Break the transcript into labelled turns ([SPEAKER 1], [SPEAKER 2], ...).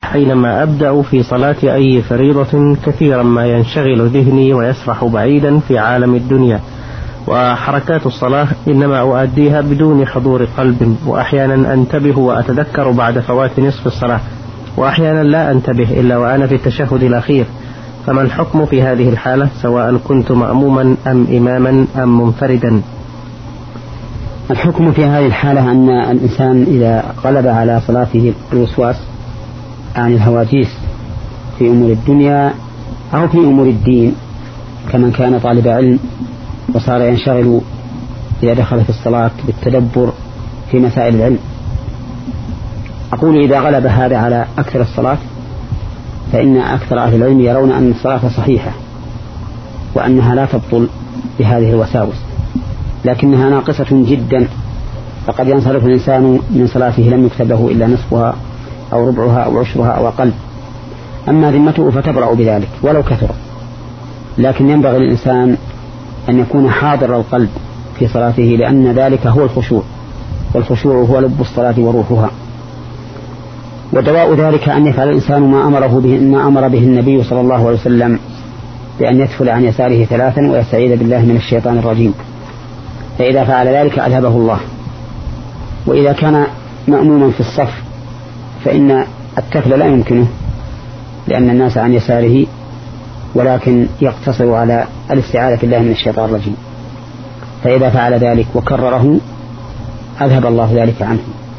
[SPEAKER 1] حينما أبدأ في صلاة أي فريضة كثيرا ما ينشغل ذهني ويسرح بعيدا في عالم الدنيا، وحركات الصلاة إنما أؤديها بدون حضور قلب، وأحيانا أنتبه وأتذكر بعد فوات نصف الصلاة، وأحيانا لا أنتبه إلا وأنا في التشهد الأخير. فما الحكم في هذه الحالة سواء كنت مأموما أم إماما أم منفردا؟
[SPEAKER 2] الحكم في هذه الحالة أن الإنسان إذا غلب على صلاته الوسواس عن الهواجيس في أمور الدنيا أو في أمور الدين، كمن كان طالب علم وصار ينشغل إذا دخل في الصلاة بالتدبر في مسائل العلم، أقول إذا غلب هذا على أكثر الصلاة فإن أكثر أهل العلم يرون أن الصلاة صحيحة وأنها لا تبطل بهذه الوساوس، لكنها ناقصة جدا، فقد ينصرف الإنسان من صلاته لم يكتب له إلا نصفها أو ربعها أو عشرها أو أقل، أما ذمته فتبرأ بذلك ولو كثر. لكن ينبغي للإنسان أن يكون حاضر القلب في صلاته، لأن ذلك هو الخشوع، والخشوع هو لب الصلاة وروحها. ودواء ذلك أن يفعل الإنسان ما أمر به النبي صلى الله عليه وسلم، بأن يدفل عن يساره 3 ويستعيذ بالله من الشيطان الرجيم، فإذا فعل ذلك أذهبه الله. وإذا كان مأموما في الصف فإن التفل لا يمكنه لأن الناس عن يساره، ولكن يقتصر على الاستعاذة بالله من الشيطان الرجيم، فإذا فعل ذلك وكرره أذهب الله ذلك عنه.